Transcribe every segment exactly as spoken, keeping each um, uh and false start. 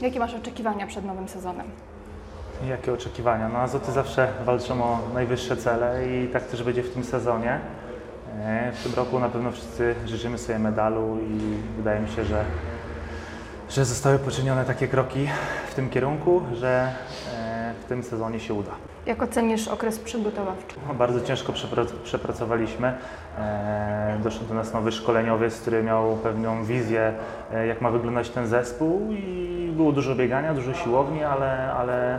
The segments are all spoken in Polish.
Jakie masz oczekiwania przed nowym sezonem? Jakie oczekiwania? No Azoty zawsze walczą o najwyższe cele i tak też będzie w tym sezonie. W tym roku na pewno wszyscy życzymy sobie medalu i wydaje mi się, że, że zostały poczynione takie kroki w tym kierunku, że w tym sezonie się uda. Jak ocenisz okres przygotowawczy? No, bardzo ciężko przepracowaliśmy. Doszedł do nas nowy szkoleniowiec, który miał pewną wizję, jak ma wyglądać ten zespół i było dużo biegania, dużo siłowni, ale, ale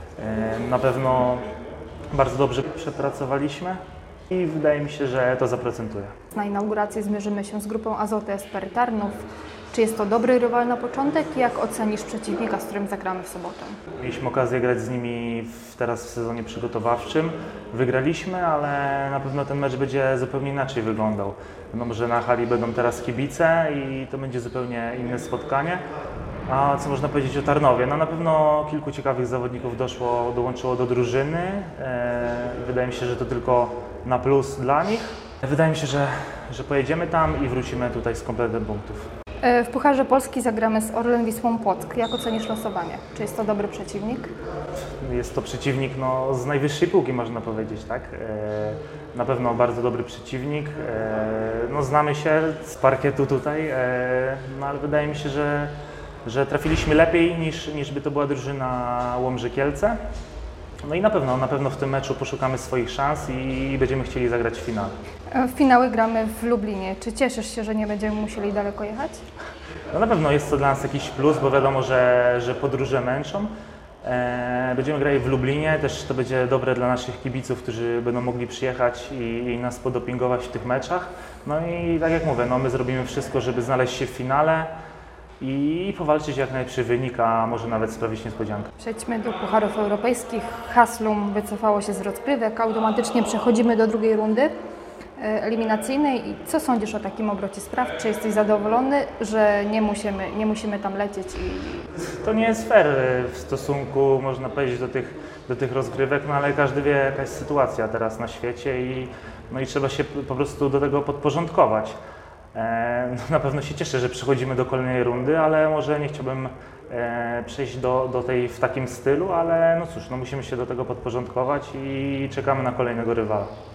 na pewno bardzo dobrze przepracowaliśmy i wydaje mi się, że to zaprocentuje. Na inaugurację zmierzymy się z grupą Azoty Esper Tarnów. Czy jest to dobry rywal na początek? Jak ocenisz przeciwnika, z którym zagramy w sobotę? Mieliśmy okazję grać z nimi w, teraz w sezonie przygotowawczym. Wygraliśmy, ale na pewno ten mecz będzie zupełnie inaczej wyglądał. No, że na hali będą teraz kibice i to będzie zupełnie inne spotkanie. A co można powiedzieć o Tarnowie? No na pewno kilku ciekawych zawodników doszło, dołączyło do drużyny. Wydaje mi się, że to tylko na plus dla nich. Wydaje mi się, że, że pojedziemy tam i wrócimy tutaj z kompletem punktów. W Pucharze Polski zagramy z Orlen Wisłą Płock. Jak ocenisz losowanie? Czy jest to dobry przeciwnik? Jest to przeciwnik no, z najwyższej półki, można powiedzieć, tak? Na pewno bardzo dobry przeciwnik. No, znamy się z parkietu tutaj, no, ale wydaje mi się, że, że trafiliśmy lepiej niż, niż by to była drużyna Łomży Kielce. No i na pewno, na pewno w tym meczu poszukamy swoich szans i będziemy chcieli zagrać w finale. W finały gramy w Lublinie. Czy cieszysz się, że nie będziemy musieli daleko jechać? No na pewno jest to dla nas jakiś plus, bo wiadomo, że, że podróże męczą. Będziemy grali w Lublinie, też to będzie dobre dla naszych kibiców, którzy będą mogli przyjechać i, i nas podopingować w tych meczach. No i tak jak mówię, no my zrobimy wszystko, żeby znaleźć się w finale i powalczyć jak najlepszy wynik, a może nawet sprawić niespodziankę. Przejdźmy do Pucharów Europejskich. Haslum wycofało się z rozgrywek, automatycznie przechodzimy do drugiej rundy eliminacyjnej. I co sądzisz o takim obrocie spraw? Czy jesteś zadowolony, że nie musimy, nie musimy tam lecieć? I... To nie jest fair w stosunku, można powiedzieć, do tych, do tych rozgrywek, no ale każdy wie, jaka jest sytuacja teraz na świecie i, no i trzeba się po prostu do tego podporządkować. E, no na pewno się cieszę, że przechodzimy do kolejnej rundy, ale może nie chciałbym e, przejść do, do tej w takim stylu, ale no cóż, no musimy się do tego podporządkować i czekamy na kolejnego rywala.